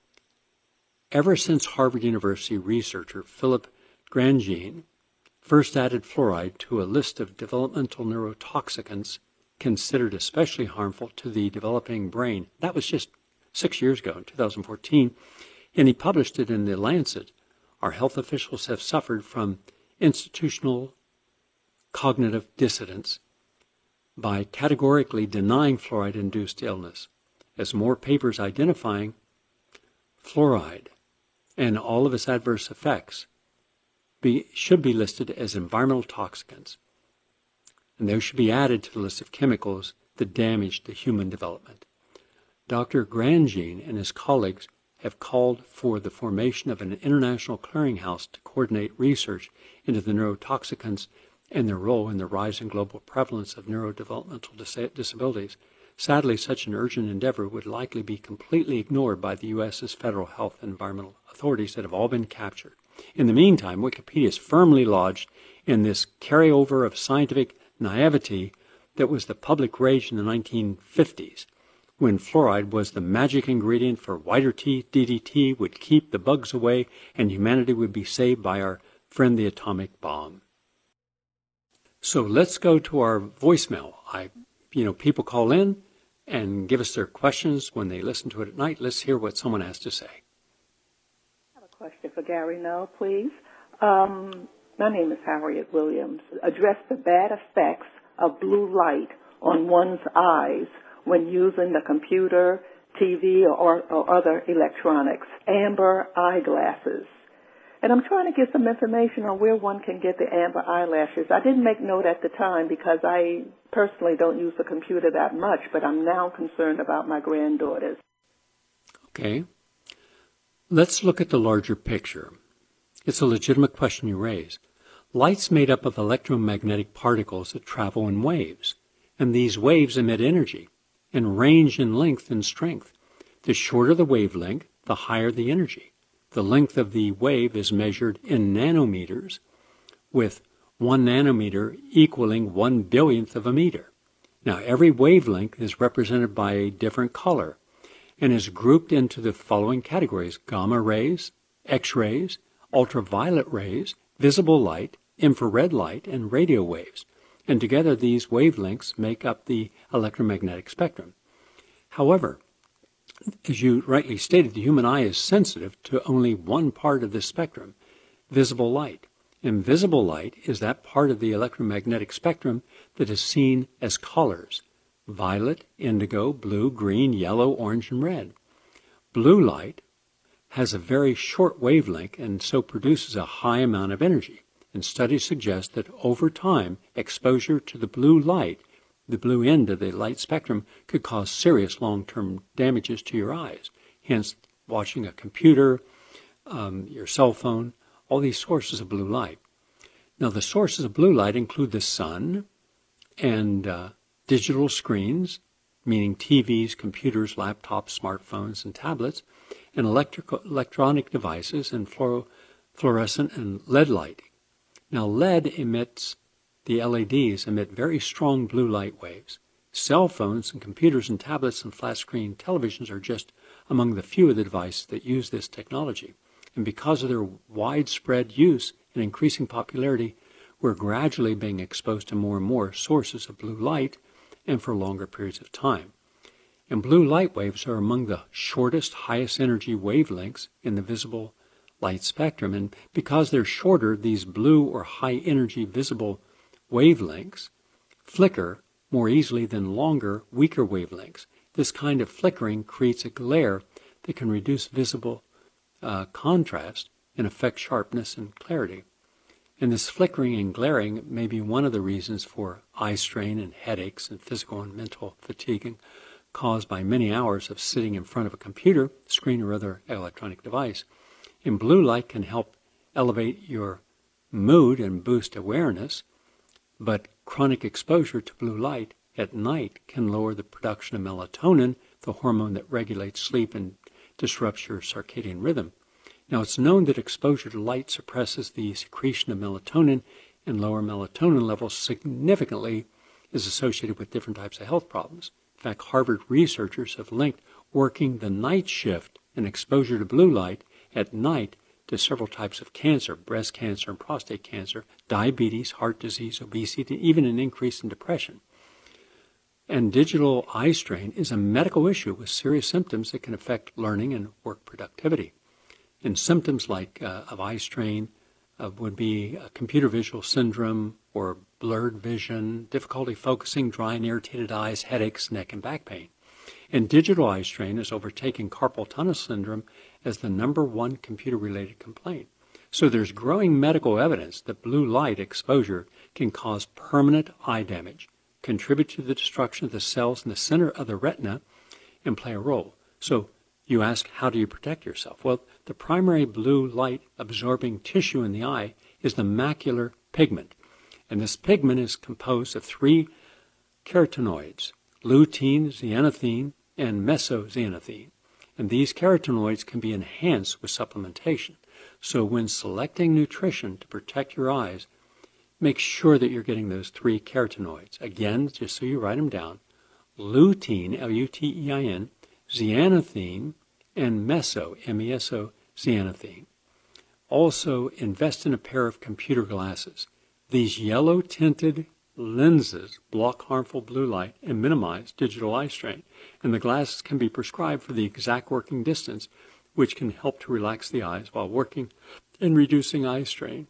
Ever since Harvard University researcher Philip Grandjean first added fluoride to a list of developmental neurotoxicants considered especially harmful to the developing brain, that was just 6 years ago, in 2014, and he published it in The Lancet, our health officials have suffered from institutional cognitive dissidence by categorically denying fluoride-induced illness, as more papers identifying fluoride and all of its adverse effects should be listed as environmental toxicants, and those should be added to the list of chemicals that damage the human development. Dr. Grandjean and his colleagues have called for the formation of an international clearinghouse to coordinate research into the neurotoxicants and their role in the rising global prevalence of neurodevelopmental disabilities. Sadly, such an urgent endeavor would likely be completely ignored by the U.S.'s federal health and environmental authorities that have all been captured. In the meantime, Wikipedia is firmly lodged in this carryover of scientific naivety that was the public rage in the 1950s, when fluoride was the magic ingredient for whiter teeth. DDT would keep the bugs away, and humanity would be saved by our friend the atomic bomb. So let's go to our voicemail. People call in and give us their questions when they listen to it at night. Let's hear what someone has to say. I have a question for Gary Null, please. My name is Harriet Williams. Address the bad effects of blue light on one's eyes when using the computer, TV, or other electronics. Amber eyeglasses. And I'm trying to get some information on where one can get the amber eyelashes. I didn't make note at the time because I personally don't use the computer that much, but I'm now concerned about my granddaughters. Okay. Let's look at the larger picture. It's a legitimate question you raise. Light's made up of electromagnetic particles that travel in waves, and these waves emit energy and range in length and strength. The shorter the wavelength, the higher the energy. The length of the wave is measured in nanometers, with 1 nanometer equaling 1/1000th of a meter. Now, every wavelength is represented by a different color and is grouped into the following categories: gamma rays, X-rays, ultraviolet rays, visible light, infrared light, and radio waves. And together, these wavelengths make up the electromagnetic spectrum. However, as you rightly stated, the human eye is sensitive to only one part of this spectrum, visible light. And visible light is that part of the electromagnetic spectrum that is seen as colors: violet, indigo, blue, green, yellow, orange, and red. Blue light has a very short wavelength and so produces a high amount of energy. And studies suggest that over time, exposure to the blue light, the blue end of the light spectrum, could cause serious long-term damages to your eyes. Hence, watching a computer, your cell phone, all these sources of blue light. Now, the sources of blue light include the sun and digital screens, meaning TVs, computers, laptops, smartphones, and tablets, and electronic devices and fluorescent and LED lighting. Now, the LEDs emit very strong blue light waves. Cell phones and computers and tablets and flat-screen televisions are just among the few of the devices that use this technology. And because of their widespread use and increasing popularity, we're gradually being exposed to more and more sources of blue light and for longer periods of time. And blue light waves are among the shortest, highest energy wavelengths in the visible light spectrum. And because they're shorter, these blue or high energy visible wavelengths flicker more easily than longer, weaker wavelengths. This kind of flickering creates a glare that can reduce visible contrast and affect sharpness and clarity. And this flickering and glaring may be one of the reasons for eye strain and headaches and physical and mental fatigue caused by many hours of sitting in front of a computer, screen, or other electronic device. And blue light can help elevate your mood and boost awareness, but chronic exposure to blue light at night can lower the production of melatonin, the hormone that regulates sleep and disrupts your circadian rhythm. Now, it's known that exposure to light suppresses the secretion of melatonin, and lower melatonin levels significantly is associated with different types of health problems. In fact, Harvard researchers have linked working the night shift and exposure to blue light at night to several types of cancer, breast cancer and prostate cancer, diabetes, heart disease, obesity, and even an increase in depression. And digital eye strain is a medical issue with serious symptoms that can affect learning and work productivity. And symptoms like of eye strain would be computer visual syndrome or blurred vision, difficulty focusing, dry and irritated eyes, headaches, neck and back pain. And digital eye strain is overtaking carpal tunnel syndrome as the #1 computer-related complaint. So there's growing medical evidence that blue light exposure can cause permanent eye damage, contribute to the destruction of the cells in the center of the retina, and play a role. So you ask, how do you protect yourself? Well, the primary blue light absorbing tissue in the eye is the macular pigment. And this pigment is composed of 3 carotenoids, lutein, zeaxanthine, and mesoxanthine. And these carotenoids can be enhanced with supplementation. So when selecting nutrition to protect your eyes, make sure that you're getting those 3 carotenoids. Again, just so you write them down, lutein, L-U-T-E-I-N, zeaxanthine, and meso-xanthine. Also, invest in a pair of computer glasses. These yellow-tinted lenses block harmful blue light and minimize digital eye strain, and the glasses can be prescribed for the exact working distance, which can help to relax the eyes while working and reducing eye strain.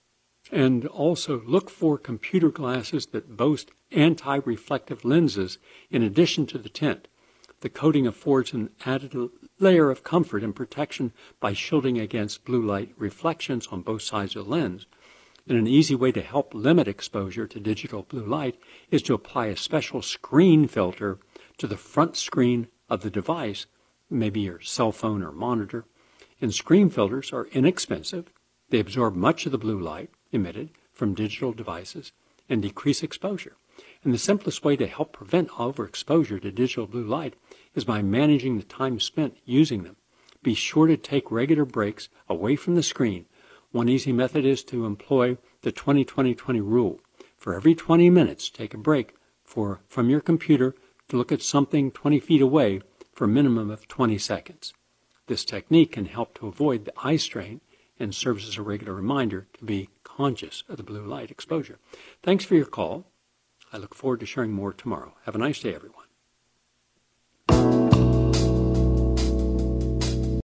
And also look for computer glasses that boast anti-reflective lenses in addition to the tint. The coating affords an added layer of comfort and protection by shielding against blue light reflections on both sides of the lens. And an easy way to help limit exposure to digital blue light is to apply a special screen filter to the front screen of the device, maybe your cell phone or monitor. And screen filters are inexpensive. They absorb much of the blue light emitted from digital devices and decrease exposure. And the simplest way to help prevent overexposure to digital blue light is by managing the time spent using them. Be sure to take regular breaks away from the screen. One easy method is to employ the 20-20-20 rule. For every 20 minutes, take a break from your computer to look at something 20 feet away for a minimum of 20 seconds. This technique can help to avoid the eye strain and serves as a regular reminder to be conscious of the blue light exposure. Thanks for your call. I look forward to sharing more tomorrow. Have a nice day, everyone.